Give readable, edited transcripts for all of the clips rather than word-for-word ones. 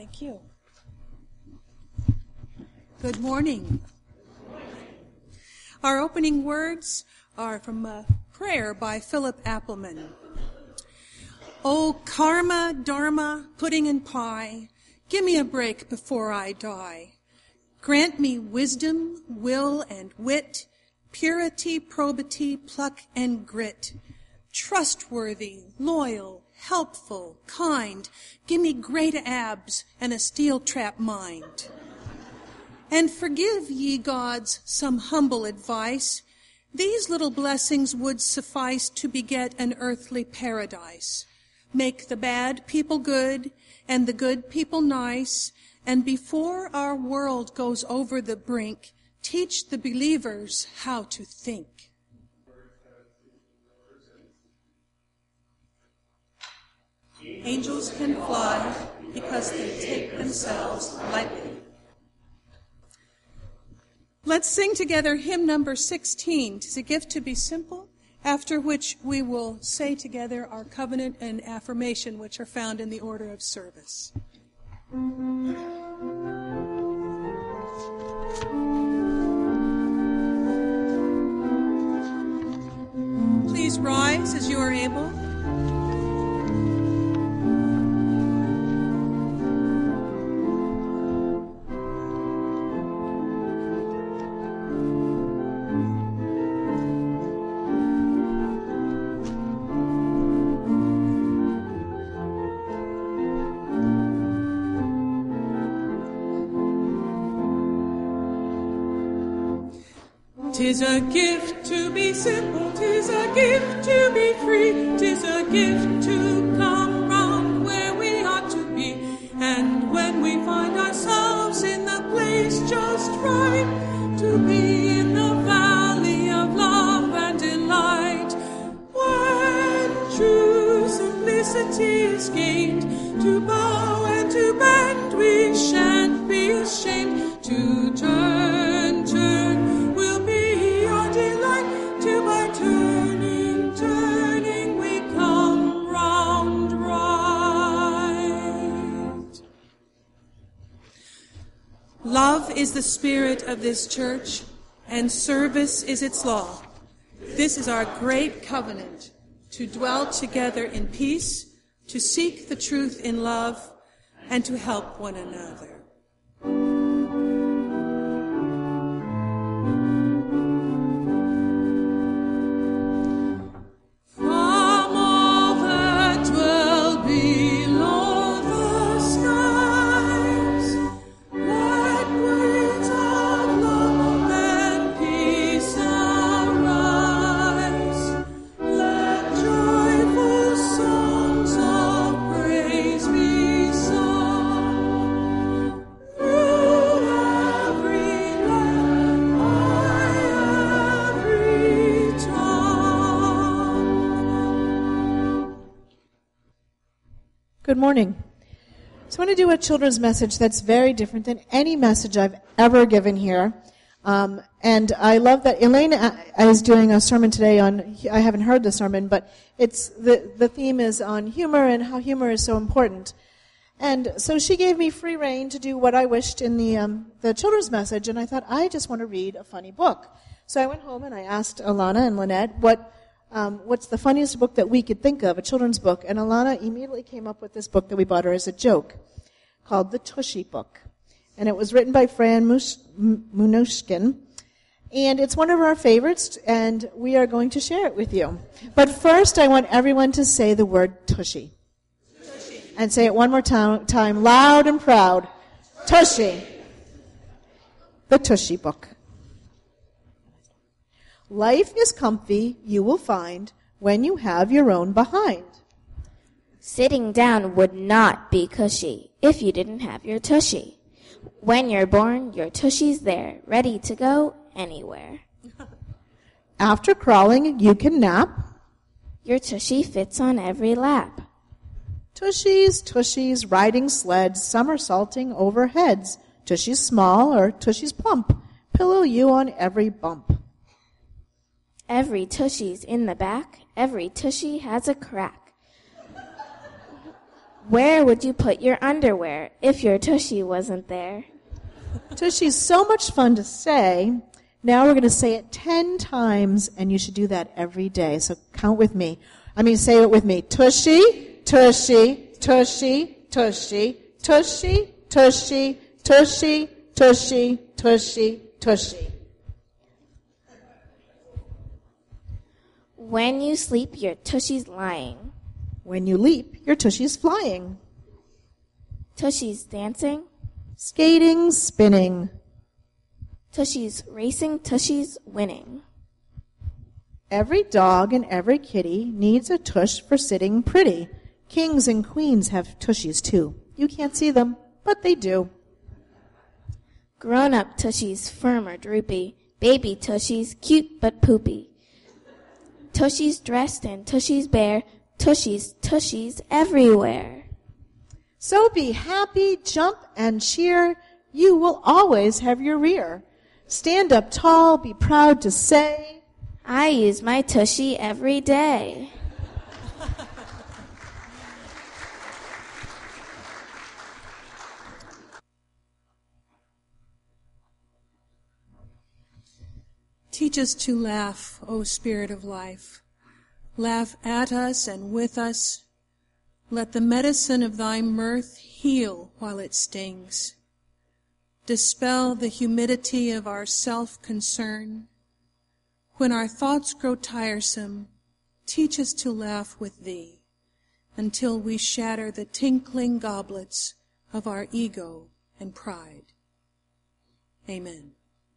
Thank you. Good morning. Our opening words are from a prayer by Philip Appelman. Oh, karma, dharma, pudding and pie, give me a break before I die. Grant me wisdom, will and wit, purity, probity, pluck and grit. Trustworthy, loyal, helpful, kind, give me great abs and a steel trap mind. And forgive, ye gods, some humble advice. These little blessings would suffice to beget an earthly paradise. Make the bad people good and the good people nice, and before our world goes over the brink, teach the believers how to think. Angels can fly because they take themselves lightly. Let's sing together hymn number 16, "'Tis a Gift to be Simple," after which we will say together our covenant and affirmation, which are found in the order of service. Please rise as you are able. "'Tis a gift to be simple, 'tis a gift to be free, 'tis a gift to come round where we ought to be. And when we find ourselves in the place just right, to be in the valley of love and delight, when true simplicity is gained, to bow and to bend we shan't be ashamed, to turn, will be our delight, till by turning we come round right. Love is the spirit of this church, and service is its law. This is our great covenant, to dwell together in peace, to seek the truth in love, and to help one another. Good morning. So I want to do a children's message that's very different than any message I've ever given here. And I love that Elena is doing a sermon today on, I haven't heard the sermon, but it's the theme is on humor and how humor is so important. And so she gave me free rein to do what I wished in the children's message, and I thought, I just want to read a funny book. So I went home and I asked Alana and Lynette what's the funniest book that we could think of, a children's book. And Alana immediately came up with this book that we bought her as a joke called The Tushy Book. And it was written by Fran Munoshkin. And it's one of our favorites, and we are going to share it with you. But first, I want everyone to say the word tushy. Tushy. And say it one more time, loud and proud. Tushy. The Tushy Book. Life is comfy, you will find, when you have your own behind. Sitting down would not be cushy if you didn't have your tushy. When you're born, your tushy's there, ready to go anywhere. After crawling, you can nap. Your tushy fits on every lap. Tushies, riding sleds, somersaulting over heads. Tushies small or tushies plump, pillow you on every bump. Every tushy's in the back, every tushy has a crack. Where would you put your underwear if your tushy wasn't there? Tushy's so much fun to say. Now we're going to say it 10 times, and you should do that every day. So count with me. Say it with me. Tushy, tushy, tushy, tushy, tushy, tushy, tushy, tushy, tushy, tushy. When you sleep, your tushy's lying. When you leap, your tushy's flying. Tushy's dancing. Skating, spinning. Tushy's racing, tushy's winning. Every dog and every kitty needs a tush for sitting pretty. Kings and queens have tushies too. You can't see them, but they do. Grown-up tushies firm or droopy. Baby tushies cute but poopy. Tushies dressed and tushies bare. Tushies everywhere. So be happy, jump and cheer. You will always have your rear. Stand up tall, be proud to say, I use my tushy every day. Teach us to laugh, O Spirit of life. Laugh at us and with us. Let the medicine of thy mirth heal while it stings. Dispel the humidity of our self-concern. When our thoughts grow tiresome, teach us to laugh with thee until we shatter the tinkling goblets of our ego and pride. Amen.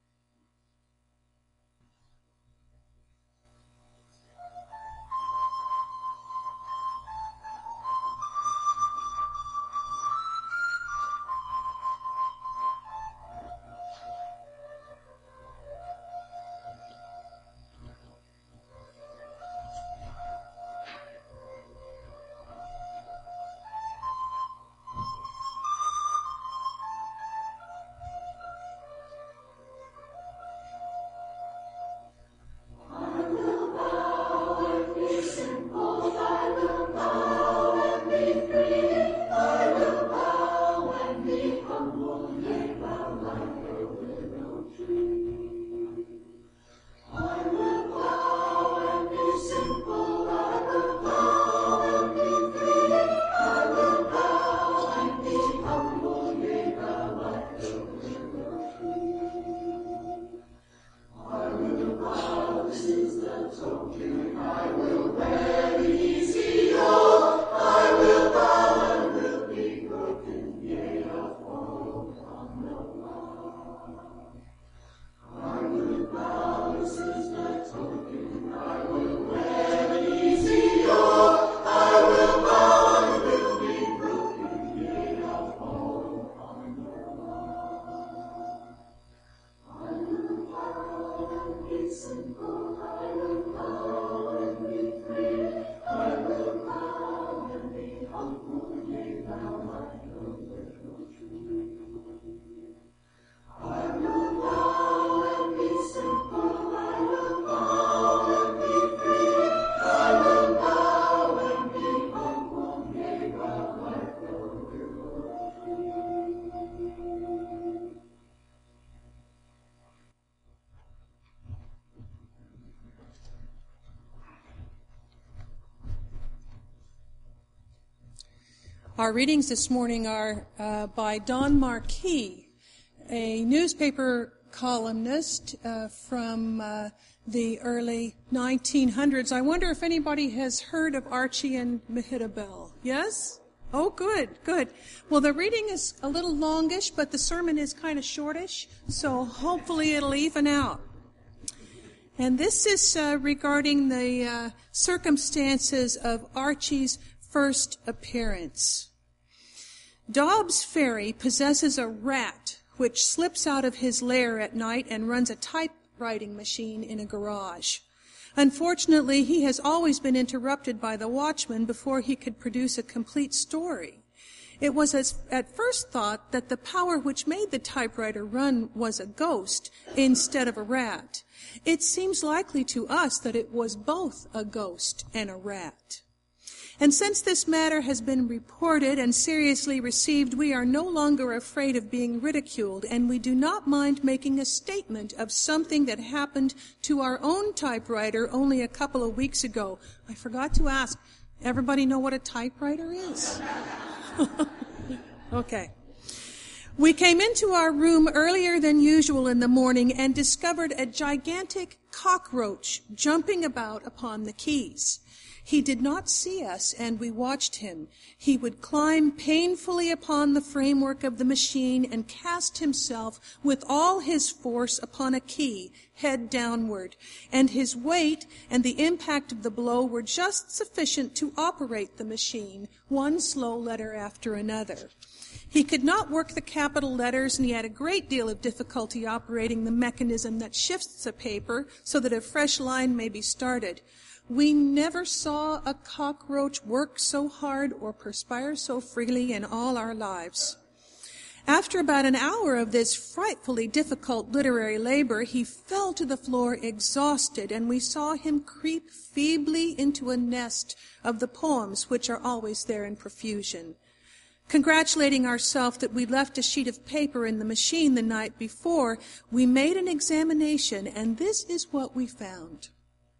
Our readings this morning are by Don Marquis, a newspaper columnist from the early 1900s. I wonder if anybody has heard of Archie and Mehitabel. Yes? Oh, good, good. Well, the reading is a little longish, but the sermon is kind of shortish, so hopefully it'll even out. And this is regarding the circumstances of Archie's first appearance. Dobbs Ferry possesses a rat which slips out of his lair at night and runs a typewriting machine in a garage. Unfortunately, he has always been interrupted by the watchman before he could produce a complete story. It was at first thought that the power which made the typewriter run was a ghost instead of a rat. It seems likely to us that it was both a ghost and a rat. And since this matter has been reported and seriously received, we are no longer afraid of being ridiculed, and we do not mind making a statement of something that happened to our own typewriter only a couple of weeks ago. I forgot to ask, everybody know what a typewriter is? Okay. We came into our room earlier than usual in the morning and discovered a gigantic cockroach jumping about upon the keys. He did not see us, and we watched him. He would climb painfully upon the framework of the machine and cast himself with all his force upon a key, head downward, and his weight and the impact of the blow were just sufficient to operate the machine, one slow letter after another. He could not work the capital letters, and he had a great deal of difficulty operating the mechanism that shifts the paper so that a fresh line may be started. We never saw a cockroach work so hard or perspire so freely in all our lives. After about an hour of this frightfully difficult literary labor, he fell to the floor exhausted, and we saw him creep feebly into a nest of the poems which are always there in profusion. Congratulating ourselves that we'd left a sheet of paper in the machine the night before, we made an examination, and this is what we found.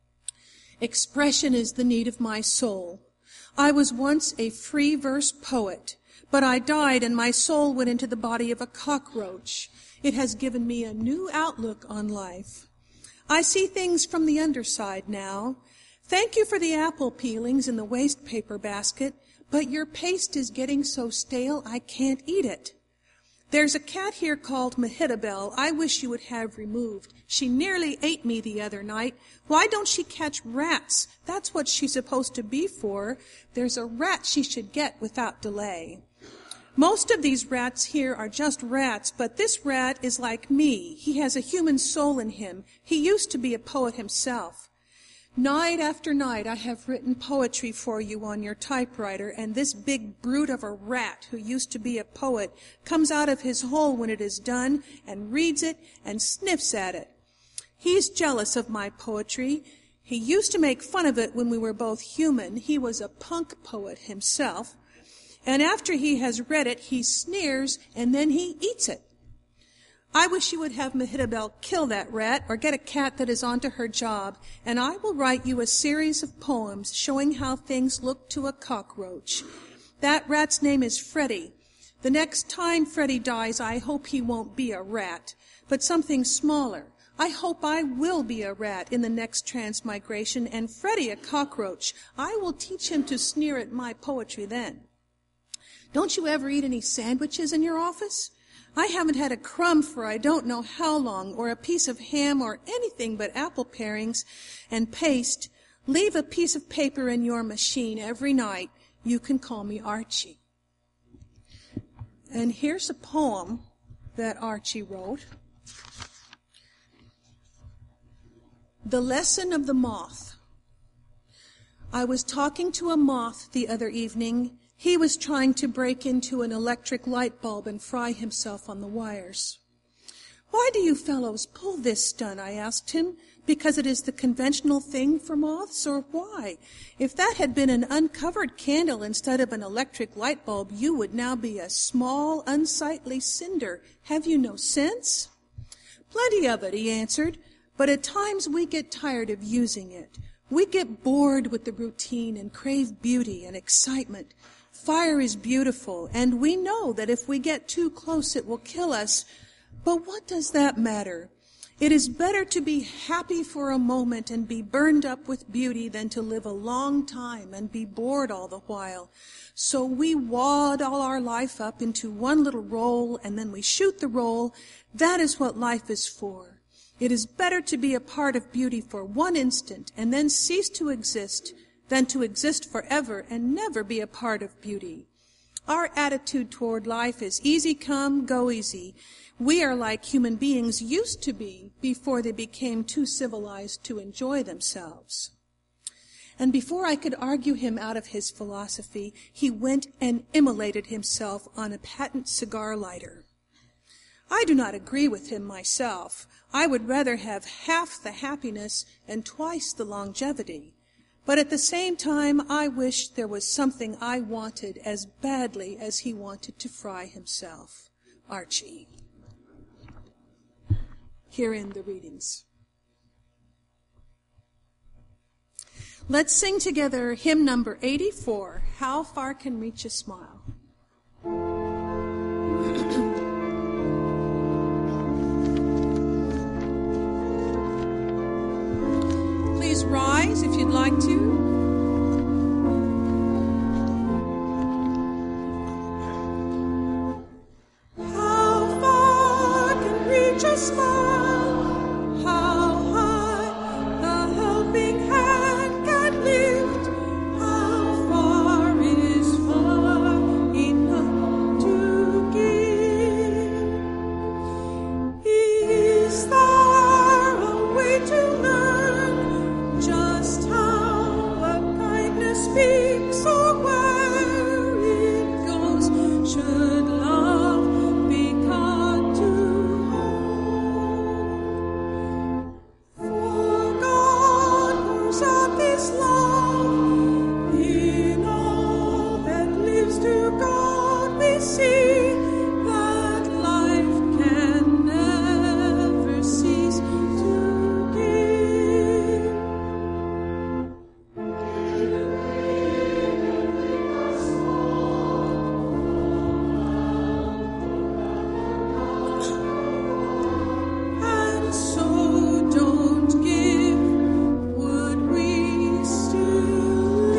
Expression is the need of my soul. I was once a free verse poet, but I died and my soul went into the body of a cockroach. It has given me a new outlook on life. I see things from the underside now. Thank you for the apple peelings in the waste paper basket, but your paste is getting so stale I can't eat it. There's a cat here called Mehitabel I wish you would have removed. She nearly ate me the other night. Why don't she catch rats? That's what she's supposed to be for. There's a rat she should get without delay. Most of these rats here are just rats, but this rat is like me. He has a human soul in him. He used to be a poet himself. Night after night I have written poetry for you on your typewriter, and this big brute of a rat who used to be a poet comes out of his hole when it is done and reads it and sniffs at it. He's jealous of my poetry. He used to make fun of it when we were both human. He was a punk poet himself. And after he has read it, he sneers and then he eats it. I wish you would have Mehitabel kill that rat or get a cat that is onto her job, and I will write you a series of poems showing how things look to a cockroach. That rat's name is Freddie. The next time Freddie dies, I hope he won't be a rat, but something smaller. I hope I will be a rat in the next transmigration, and Freddie a cockroach. I will teach him to sneer at my poetry then. Don't you ever eat any sandwiches in your office? I haven't had a crumb for I don't know how long, or a piece of ham, or anything but apple parings and paste. Leave a piece of paper in your machine every night. You can call me Archie. And here's a poem that Archie wrote. The Lesson of the Moth. I was talking to a moth the other evening. He was trying to break into an electric light bulb and fry himself on the wires. Why do you fellows pull this stunt? I asked him. Because it is the conventional thing for moths, or why? If that had been an uncovered candle instead of an electric light bulb, you would now be a small, unsightly cinder. Have you no sense? Plenty of it, he answered, but at times we get tired of using it. We get bored with the routine and crave beauty and excitement. Fire is beautiful, and we know that if we get too close it will kill us. But what does that matter? It is better to be happy for a moment and be burned up with beauty than to live a long time and be bored all the while. So we wad all our life up into one little roll, and then we shoot the roll. That is what life is for. It is better to be a part of beauty for one instant and then cease to exist than to exist forever and never be a part of beauty. Our attitude toward life is easy come, go easy. We are like human beings used to be before they became too civilized to enjoy themselves. And before I could argue him out of his philosophy, he went and immolated himself on a patent cigar lighter. I do not agree with him myself. I would rather have half the happiness and twice the longevity. But at the same time, I wish there was something I wanted as badly as he wanted to fry himself. Archie. Herein the readings. Let's sing together hymn number 84, How Far Can Reach a Smile. Please rise if you'd like to. How far can reach a smile? How high the helping hand can lift? How far is far enough to give? Is there a way to learn just how a kindness speaks or where it goes? Should love be caught to hold? For God pours out this love in all that lives to God. We see that life can never cease to give. And so don't give, would we still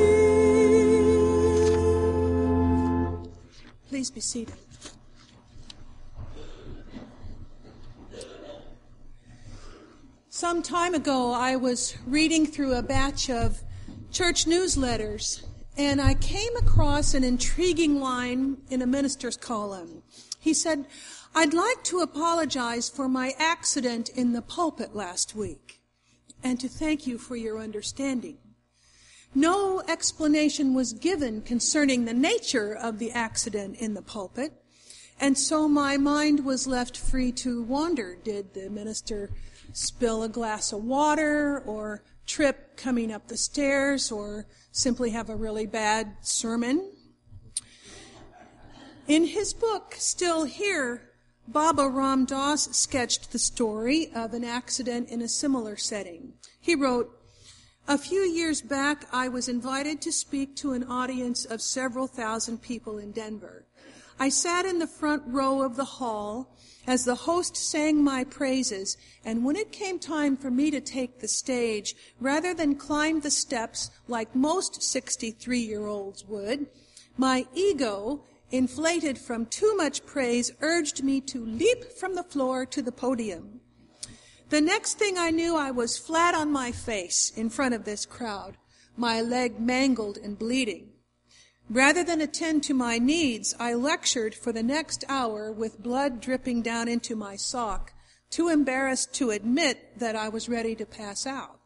live? Please be seated. Some time ago, I was reading through a batch of church newsletters, and I came across an intriguing line in a minister's column. He said, "I'd like to apologize for my accident in the pulpit last week, and to thank you for your understanding." No explanation was given concerning the nature of the accident in the pulpit, and so my mind was left free to wander. Did the minister spill a glass of water, or trip coming up the stairs, or simply have a really bad sermon? In his book, Still Here, Baba Ram Das sketched the story of an accident in a similar setting. He wrote, "A few years back, I was invited to speak to an audience of several thousand people in Denver. I sat in the front row of the hall as the host sang my praises, and when it came time for me to take the stage, rather than climb the steps like most 63-year-olds would, my ego, inflated from too much praise, urged me to leap from the floor to the podium. The next thing I knew, I was flat on my face in front of this crowd, my leg mangled and bleeding. Rather than attend to my needs, I lectured for the next hour with blood dripping down into my sock, too embarrassed to admit that I was ready to pass out.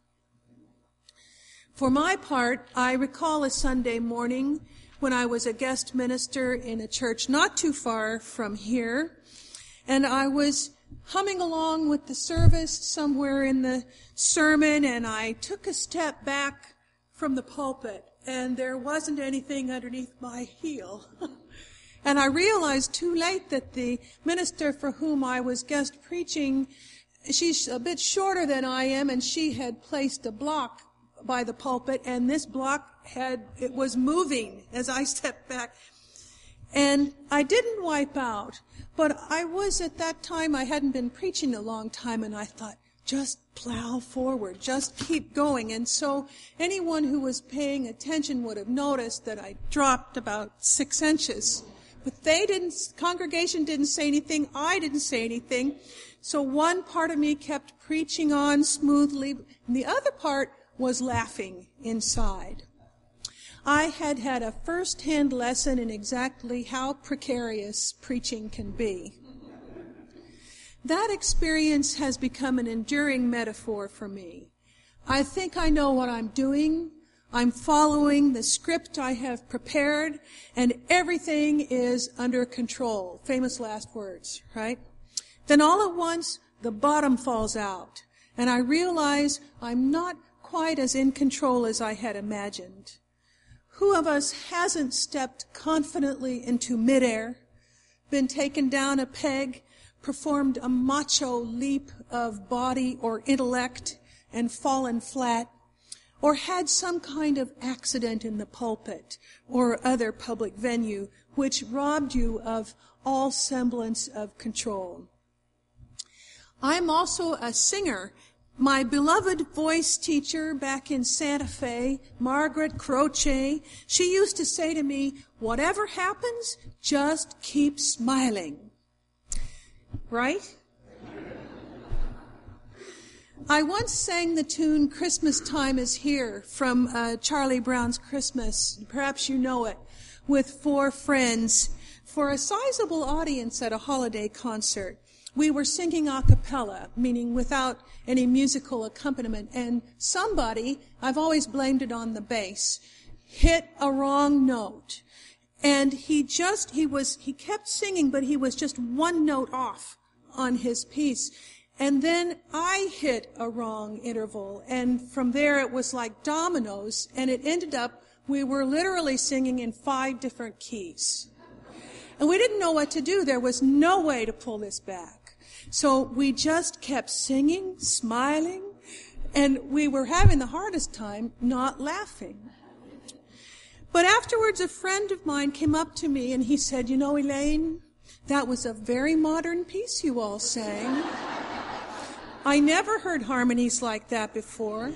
For my part, I recall a Sunday morning when I was a guest minister in a church not too far from here, and I was humming along with the service somewhere in the sermon, and I took a step back from the pulpit, and there wasn't anything underneath my heel. And I realized too late that the minister for whom I was guest preaching, she's a bit shorter than I am, and she had placed a block by the pulpit, and this block it was moving as I stepped back. And I didn't wipe out, but I was at that time, I hadn't been preaching a long time, and I thought, just plow forward, just keep going. And so anyone who was paying attention would have noticed that I dropped about 6 inches. But congregation didn't say anything, I didn't say anything. So one part of me kept preaching on smoothly, and the other part was laughing inside. I had had a first-hand lesson in exactly how precarious preaching can be. That experience has become an enduring metaphor for me. I think I know what I'm doing. I'm following the script I have prepared, and everything is under control. Famous last words, right? Then all at once, the bottom falls out, and I realize I'm not quite as in control as I had imagined. Who of us hasn't stepped confidently into midair, been taken down a peg, performed a macho leap of body or intellect, and fallen flat, or had some kind of accident in the pulpit or other public venue which robbed you of all semblance of control? I'm also a singer. My beloved voice teacher back in Santa Fe, Margaret Croce, she used to say to me, whatever happens, just keep smiling. Right? I once sang the tune Christmas Time is Here from Charlie Brown's Christmas, perhaps you know it, with 4 friends for a sizable audience at a holiday concert. We were singing a cappella, meaning without any musical accompaniment, and somebody, I've always blamed it on the bass, hit a wrong note. And he kept singing, but he was just one note off on his piece. And then I hit a wrong interval, and from there it was like dominoes, and it ended up, we were literally singing in 5 different keys. And we didn't know what to do. There was no way to pull this back. So we just kept singing, smiling, and we were having the hardest time not laughing. But afterwards, a friend of mine came up to me and he said, you know, Elaine, that was a very modern piece you all sang. I never heard harmonies like that before.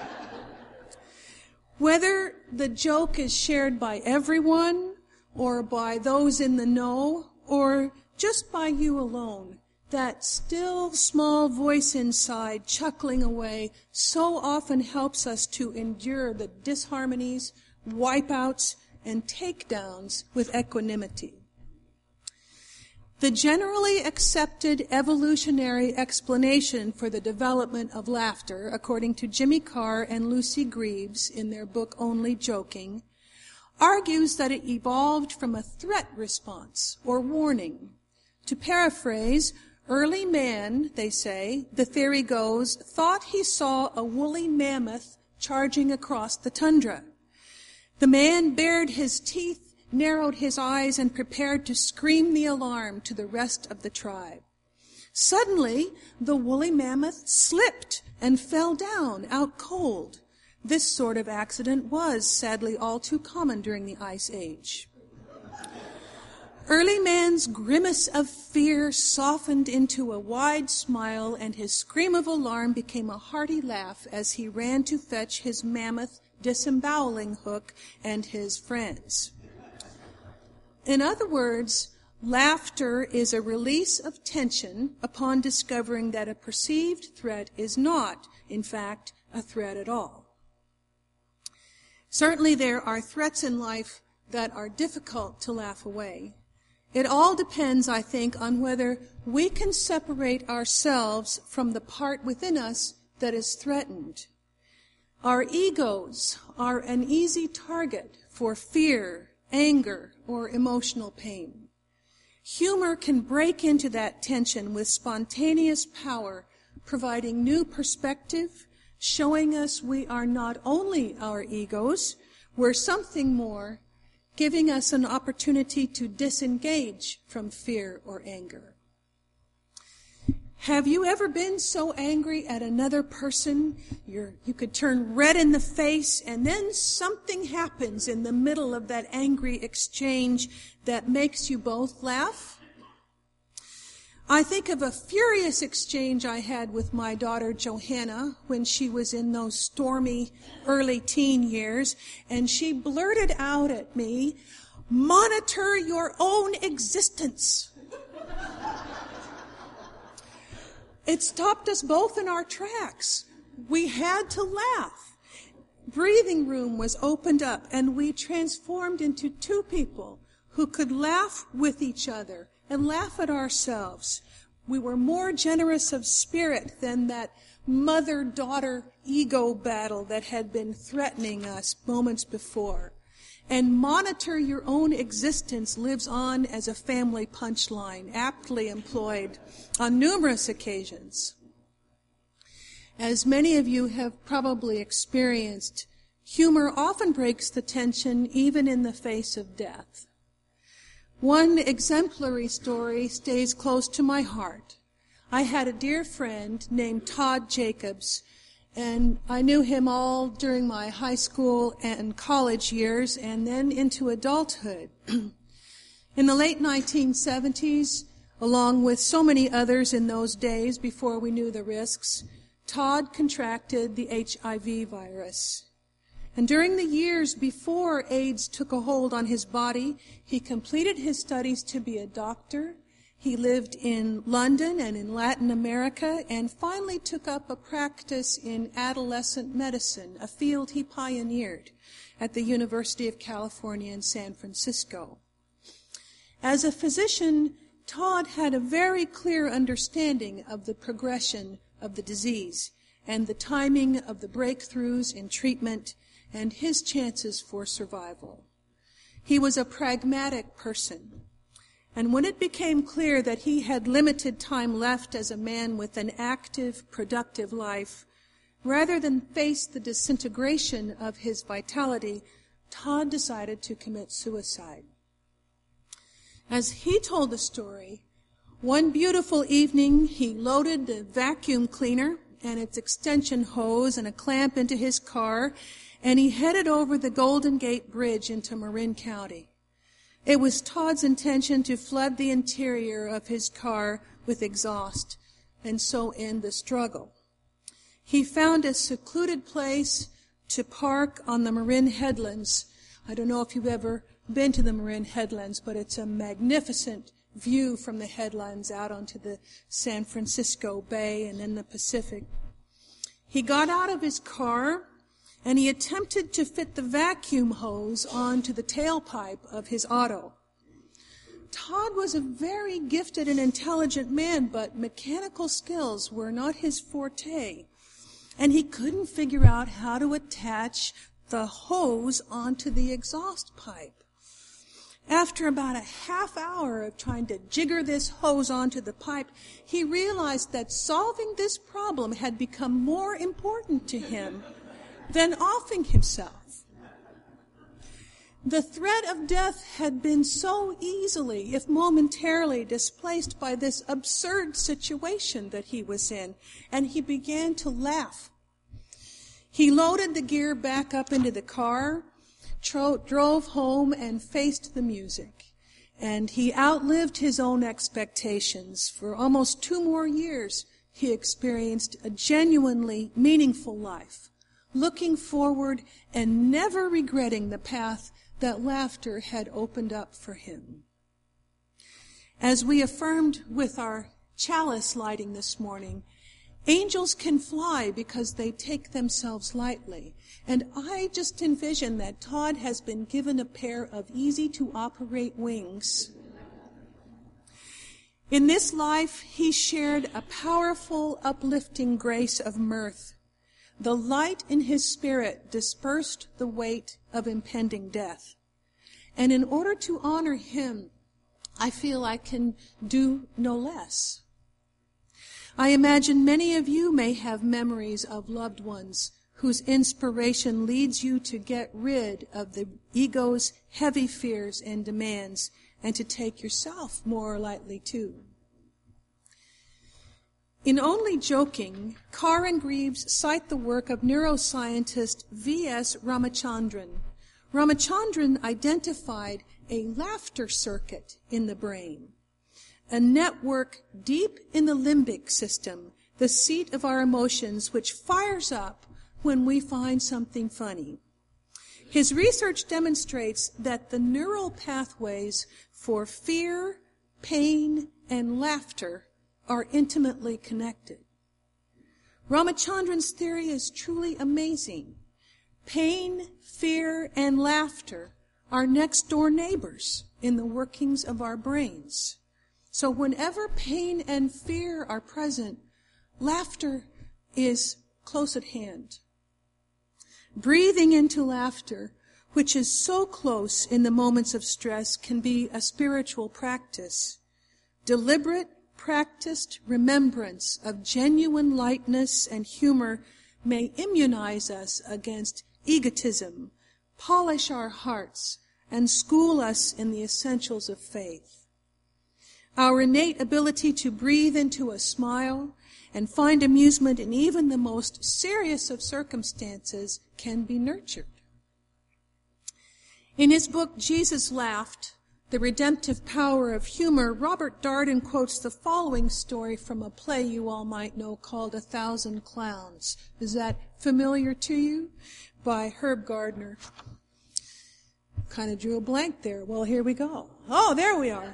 Whether the joke is shared by everyone or by those in the know or just by you alone, that still small voice inside chuckling away so often helps us to endure the disharmonies, wipeouts, and takedowns with equanimity. The generally accepted evolutionary explanation for the development of laughter, according to Jimmy Carr and Lucy Greaves in their book Only Joking, argues that it evolved from a threat response or warning. To paraphrase, early man, they say, the theory goes, thought he saw a woolly mammoth charging across the tundra. The man bared his teeth, narrowed his eyes, and prepared to scream the alarm to the rest of the tribe. Suddenly, the woolly mammoth slipped and fell down, out cold. This sort of accident was, sadly, all too common during the Ice Age. Early man's grimace of fear softened into a wide smile, and his scream of alarm became a hearty laugh as he ran to fetch his mammoth disemboweling hook and his friends. In other words, laughter is a release of tension upon discovering that a perceived threat is not, in fact, a threat at all. Certainly there are threats in life that are difficult to laugh away. It all depends, I think, on whether we can separate ourselves from the part within us that is threatened. Our egos are an easy target for fear, anger, or emotional pain. Humor can break into that tension with spontaneous power, providing new perspective, showing us we are not only our egos, we're something more, giving us an opportunity to disengage from fear or anger. Have you ever been so angry at another person, you could turn red in the face, and then something happens in the middle of that angry exchange that makes you both laugh? I think of a furious exchange I had with my daughter Johanna when she was in those stormy early teen years, and she blurted out at me, "Monitor your own existence." It stopped us both in our tracks. We had to laugh. Breathing room was opened up, and we transformed into 2 people who could laugh with each other and laugh at ourselves. We were more generous of spirit than that mother-daughter ego battle that had been threatening us moments before. And monitor your own existence lives on as a family punchline, aptly employed on numerous occasions. As many of you have probably experienced, humor often breaks the tension even in the face of death. One exemplary story stays close to my heart. I had a dear friend named Todd Jacobs, and I knew him all during my high school and college years and then into adulthood. In the late 1970s, along with so many others in those days before we knew the risks, Todd contracted the HIV virus. And during the years before AIDS took a hold on his body, he completed his studies to be a doctor. He lived in London and in Latin America and finally took up a practice in adolescent medicine, a field he pioneered at the University of California in San Francisco. As a physician, Todd had a very clear understanding of the progression of the disease and the timing of the breakthroughs in treatment and his chances for survival. He was a pragmatic person, and when it became clear that he had limited time left as a man with an active, productive life, rather than face the disintegration of his vitality, Todd decided to commit suicide. As he told the story, one beautiful evening he loaded the vacuum cleaner and its extension hose and a clamp into his car, and he headed over the Golden Gate Bridge into Marin County. It was Todd's intention to flood the interior of his car with exhaust and so end the struggle. He found a secluded place to park on the Marin Headlands. I don't know if you've ever been to the Marin Headlands, but it's a magnificent view from the headlands out onto the San Francisco Bay and then the Pacific. He got out of his car and he attempted to fit the vacuum hose onto the tailpipe of his auto. Todd was a very gifted and intelligent man, but mechanical skills were not his forte, and he couldn't figure out how to attach the hose onto the exhaust pipe. After about a half hour of trying to jigger this hose onto the pipe, he realized that solving this problem had become more important to him than offing himself. The threat of death had been so easily, if momentarily, displaced by this absurd situation that he was in, and he began to laugh. He loaded the gear back up into the car, drove home, and faced the music. And he outlived his own expectations. For almost 2 more years, he experienced a genuinely meaningful life, looking forward and never regretting the path that laughter had opened up for him. As we affirmed with our chalice lighting this morning, angels can fly because they take themselves lightly. And I just envision that Todd has been given a pair of easy-to-operate wings. In this life, he shared a powerful, uplifting grace of mirth. The light in his spirit dispersed the weight of impending death. And in order to honor him, I feel I can do no less. I imagine many of you may have memories of loved ones whose inspiration leads you to get rid of the ego's heavy fears and demands and to take yourself more lightly too. In Only Joking, Carr and Greaves cite the work of neuroscientist V.S. Ramachandran. Ramachandran identified a laughter circuit in the brain, a network deep in the limbic system, the seat of our emotions, which fires up when we find something funny. His research demonstrates that the neural pathways for fear, pain, and laughter are intimately connected. Ramachandran's theory is truly amazing. Pain, fear, and laughter are next-door neighbors in the workings of our brains. So whenever pain and fear are present, laughter is close at hand. Breathing into laughter, which is so close in the moments of stress, can be a spiritual practice. Deliberate, practiced remembrance of genuine lightness and humor may immunize us against egotism, polish our hearts, and school us in the essentials of faith. Our innate ability to breathe into a smile and find amusement in even the most serious of circumstances can be nurtured. In his book, Jesus Laughed, The Redemptive Power of Humor, Robert Darden quotes the following story from a play you all might know called 1,000 Clowns. Is that familiar to you? By Herb Gardner. Kind of drew a blank there. Well, here we go. Oh, there we are.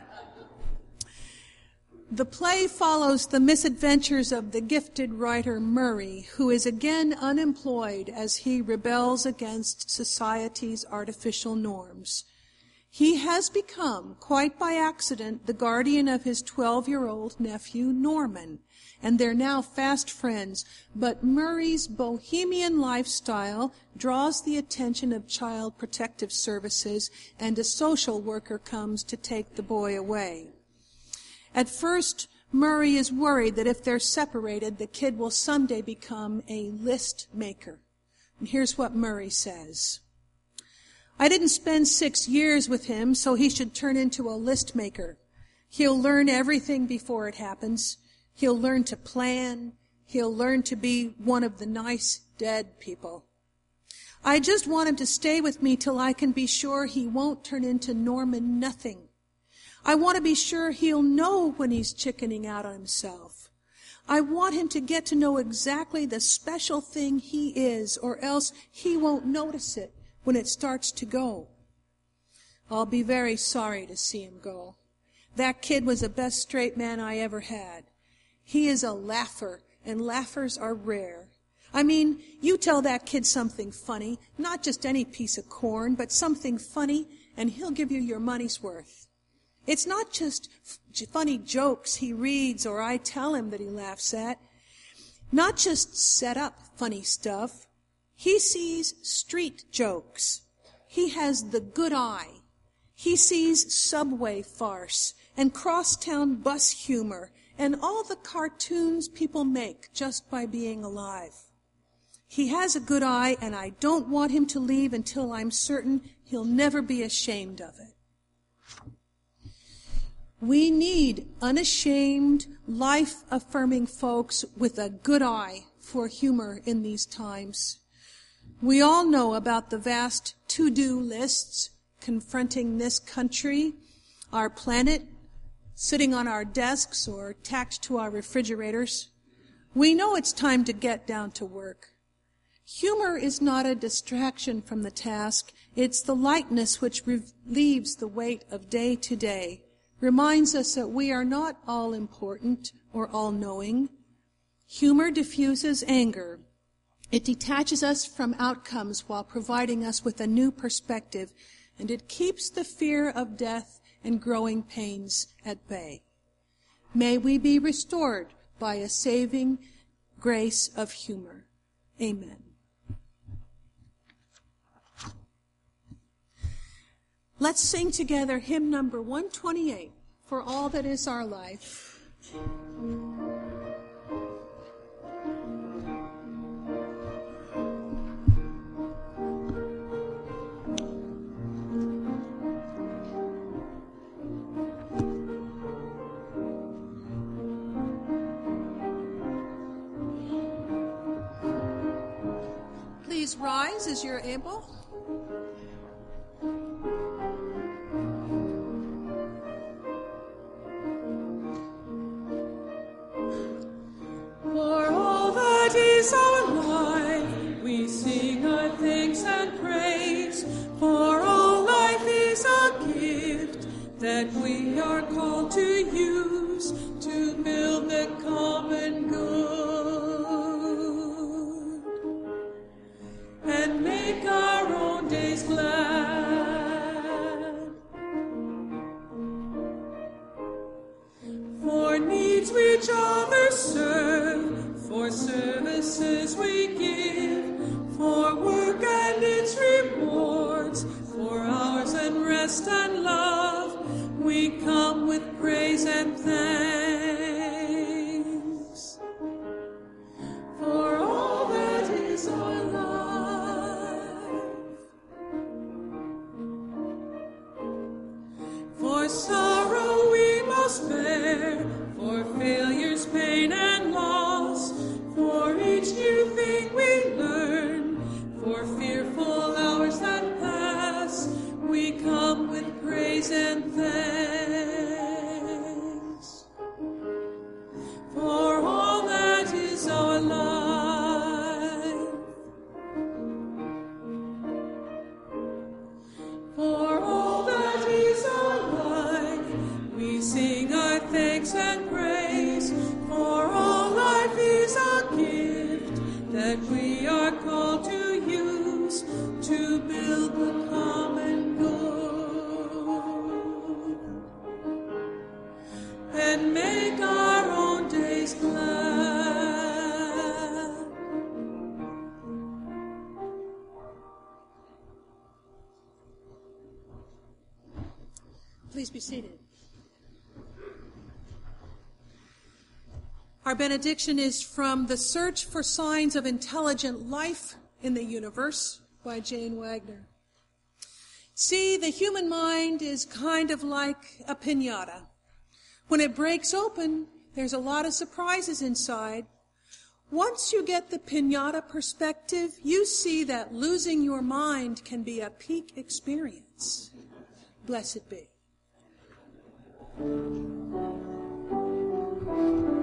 The play follows the misadventures of the gifted writer Murray, who is again unemployed as he rebels against society's artificial norms. He has become, quite by accident, the guardian of his 12-year-old nephew, Norman, and they're now fast friends. But Murray's bohemian lifestyle draws the attention of Child Protective Services, and a social worker comes to take the boy away. At first, Murray is worried that if they're separated, the kid will someday become a list maker. And here's what Murray says. I didn't spend 6 years with him, so he should turn into a list maker. He'll learn everything before it happens. He'll learn to plan. He'll learn to be one of the nice dead people. I just want him to stay with me till I can be sure he won't turn into Norman Nothing. I want to be sure he'll know when he's chickening out on himself. I want him to get to know exactly the special thing he is, or else he won't notice it when it starts to go. I'll be very sorry to see him go. That kid was the best straight man I ever had. He is a laugher, and laughers are rare. I mean, you tell that kid something funny, not just any piece of corn, but something funny, and he'll give you your money's worth. It's not just funny jokes he reads or I tell him that he laughs at. Not just set up funny stuff. He sees street jokes. He has the good eye. He sees subway farce and crosstown bus humor and all the cartoons people make just by being alive. He has a good eye, and I don't want him to leave until I'm certain he'll never be ashamed of it. We need unashamed, life-affirming folks with a good eye for humor in these times. We all know about the vast to-do lists confronting this country, our planet, sitting on our desks or tacked to our refrigerators. We know it's time to get down to work. Humor is not a distraction from the task. It's the lightness which relieves the weight of day to day, reminds us that we are not all important or all-knowing. Humor diffuses anger. It detaches us from outcomes while providing us with a new perspective, and it keeps the fear of death and growing pains at bay. May we be restored by a saving grace of humor. Amen. Let's sing together hymn number 128, For All That Is Our Life. Please rise as you're able. For all that is our life, we sing our thanks and praise. For all life is a gift that we are called to use to build the common good and make our own days glad. For needs which others serve, for services we give, for work and its rewards, for hours and rest and love, we come with praise and thanks. For sorrow we must bear, for failures, pain, and loss, for each new thing we learn, for fearful hours that pass, we come with praise and thanks. For all that is our life, for all that is our life, we sing our thanks and praise. For all life is a gift that we are called to use to build the common good and make our own days glad. Please be seated. Our benediction is from The Search for Signs of Intelligent Life in the Universe by Jane Wagner. See, the human mind is kind of like a piñata. When it breaks open, there's a lot of surprises inside. Once you get the piñata perspective, you see that losing your mind can be a peak experience. Blessed be.